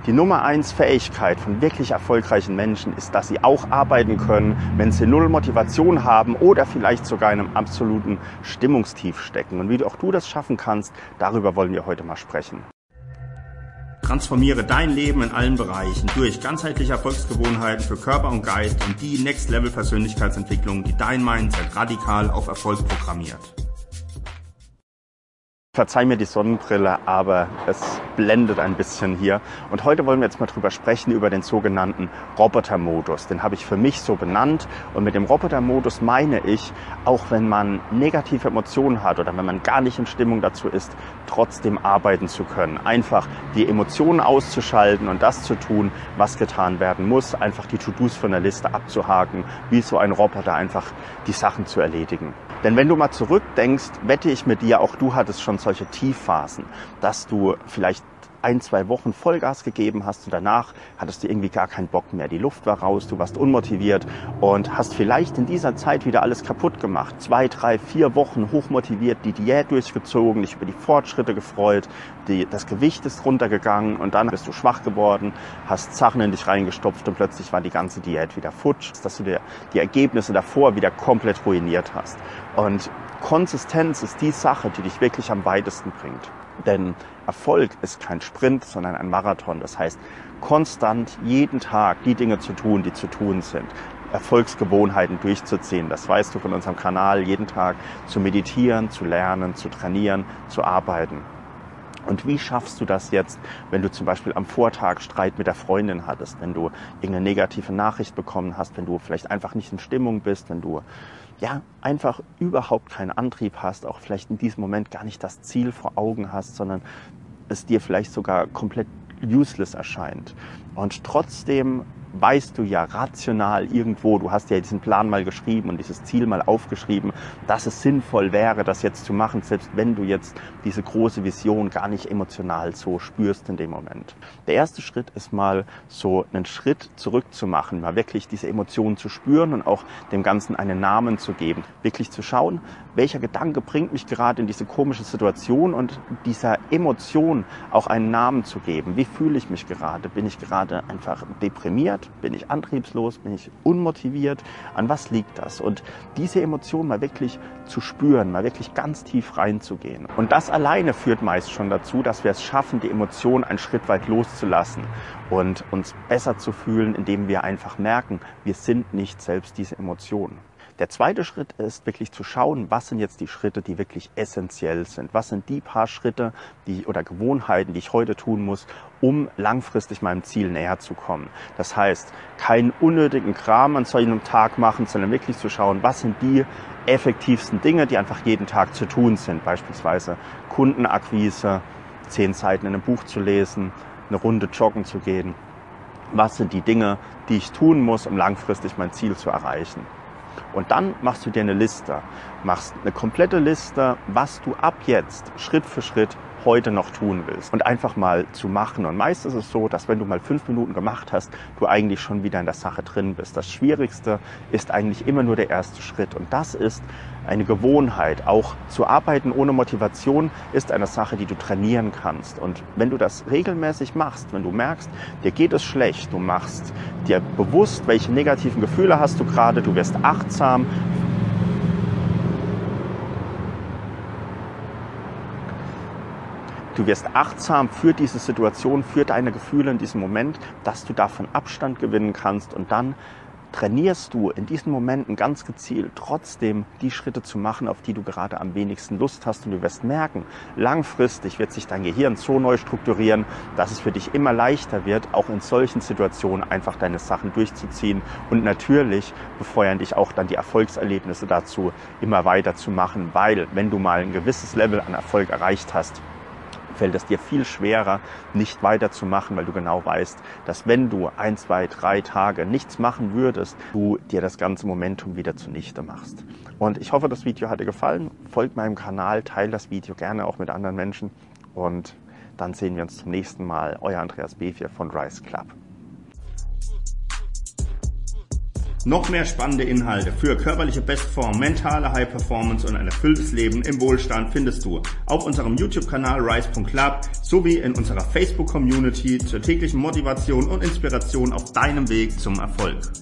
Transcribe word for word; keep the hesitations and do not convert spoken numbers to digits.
Die Nummer eins Fähigkeit von wirklich erfolgreichen Menschen ist, dass sie auch arbeiten können, wenn sie null Motivation haben oder vielleicht sogar in einem absoluten Stimmungstief stecken. Und wie auch du das schaffen kannst, darüber wollen wir heute mal sprechen. Transformiere dein Leben in allen Bereichen durch ganzheitliche Erfolgsgewohnheiten für Körper und Geist und die Next-Level-Persönlichkeitsentwicklung, die dein Mindset radikal auf Erfolg programmiert. Verzeih mir die Sonnenbrille, aber es blendet ein bisschen hier. Und heute wollen wir jetzt mal drüber sprechen, über den sogenannten Robotermodus. Den habe ich für mich so benannt. Und mit dem Robotermodus meine ich, auch wenn man negative Emotionen hat oder wenn man gar nicht in Stimmung dazu ist, trotzdem arbeiten zu können. Einfach die Emotionen auszuschalten und das zu tun, was getan werden muss. Einfach die To-Dos von der Liste abzuhaken, wie so ein Roboter einfach die Sachen zu erledigen. Denn wenn du mal zurückdenkst, wette ich mit dir, auch du hattest schon solche Tiefphasen, dass du vielleicht ein, zwei Wochen Vollgas gegeben hast und danach hattest du irgendwie gar keinen Bock mehr. Die Luft war raus, du warst unmotiviert und hast vielleicht in dieser Zeit wieder alles kaputt gemacht. Zwei, drei, vier Wochen hochmotiviert, die Diät durchgezogen, dich über die Fortschritte gefreut, die, das Gewicht ist runtergegangen und dann bist du schwach geworden, hast Sachen in dich reingestopft und plötzlich war die ganze Diät wieder futsch, dass du dir die Ergebnisse davor wieder komplett ruiniert hast. Und Konsistenz ist die Sache, die dich wirklich am weitesten bringt. Denn Erfolg ist kein Sprint, sondern ein Marathon. Das heißt, konstant jeden Tag die Dinge zu tun, die zu tun sind. Erfolgsgewohnheiten durchzuziehen. Das weißt du von unserem Kanal. Jeden Tag zu meditieren, zu lernen, zu trainieren, zu arbeiten. Und wie schaffst du das jetzt, wenn du zum Beispiel am Vortag Streit mit der Freundin hattest, wenn du irgendeine negative Nachricht bekommen hast, wenn du vielleicht einfach nicht in Stimmung bist, wenn du ja einfach überhaupt keinen Antrieb hast, auch vielleicht in diesem Moment gar nicht das Ziel vor Augen hast, sondern es dir vielleicht sogar komplett useless erscheint. Und trotzdem weißt du ja rational irgendwo, du hast ja diesen Plan mal geschrieben und dieses Ziel mal aufgeschrieben, dass es sinnvoll wäre, das jetzt zu machen, selbst wenn du jetzt diese große Vision gar nicht emotional so spürst in dem Moment. Der erste Schritt ist mal so einen Schritt zurück zu machen, mal wirklich diese Emotionen zu spüren und auch dem Ganzen einen Namen zu geben. Wirklich zu schauen, welcher Gedanke bringt mich gerade in diese komische Situation und dieser Emotion auch einen Namen zu geben. Wie fühle ich mich gerade? Bin ich gerade einfach deprimiert? Bin ich antriebslos? Bin ich unmotiviert? An was liegt das? Und diese Emotion mal wirklich zu spüren, mal wirklich ganz tief reinzugehen. Und das alleine führt meist schon dazu, dass wir es schaffen, die Emotion einen Schritt weit loszulassen und uns besser zu fühlen, indem wir einfach merken, wir sind nicht selbst diese Emotionen. Der zweite Schritt ist wirklich zu schauen, was sind jetzt die Schritte, die wirklich essentiell sind. Was sind die paar Schritte die, oder Gewohnheiten, die ich heute tun muss, um langfristig meinem Ziel näher zu kommen. Das heißt, keinen unnötigen Kram an so einem Tag machen, sondern wirklich zu schauen, was sind die effektivsten Dinge, die einfach jeden Tag zu tun sind. Beispielsweise Kundenakquise, zehn Seiten in einem Buch zu lesen, eine Runde joggen zu gehen. Was sind die Dinge, die ich tun muss, um langfristig mein Ziel zu erreichen? Und dann machst du dir eine Liste, machst eine komplette Liste, was du ab jetzt Schritt für Schritt heute noch tun willst und einfach mal zu machen. Und meist ist es so, dass wenn du mal fünf Minuten gemacht hast, du eigentlich schon wieder in der Sache drin bist. Das Schwierigste ist eigentlich immer nur der erste Schritt und das ist eine Gewohnheit. Auch zu arbeiten ohne Motivation ist eine Sache, die du trainieren kannst. Und wenn du das regelmäßig machst, wenn du merkst, dir geht es schlecht, du machst dir bewusst, welche negativen Gefühle hast du gerade, du wirst achtsam, Du wirst achtsam für diese Situation, für deine Gefühle in diesem Moment, dass du davon Abstand gewinnen kannst und dann trainierst du in diesen Momenten ganz gezielt trotzdem die Schritte zu machen, auf die du gerade am wenigsten Lust hast und du wirst merken, langfristig wird sich dein Gehirn so neu strukturieren, dass es für dich immer leichter wird, auch in solchen Situationen einfach deine Sachen durchzuziehen und natürlich befeuern dich auch dann die Erfolgserlebnisse dazu, immer weiter zu machen, weil wenn du mal ein gewisses Level an Erfolg erreicht hast, fällt es dir viel schwerer, nicht weiterzumachen, weil du genau weißt, dass wenn du ein, zwei, drei Tage nichts machen würdest, du dir das ganze Momentum wieder zunichte machst. Und ich hoffe, das Video hat dir gefallen. Folgt meinem Kanal, teile das Video gerne auch mit anderen Menschen und dann sehen wir uns zum nächsten Mal. Euer Andreas B. von Rise Club. Noch mehr spannende Inhalte für körperliche Bestform, mentale High Performance und ein erfülltes Leben im Wohlstand findest du auf unserem YouTube-Kanal rise punkt club sowie in unserer Facebook-Community zur täglichen Motivation und Inspiration auf deinem Weg zum Erfolg.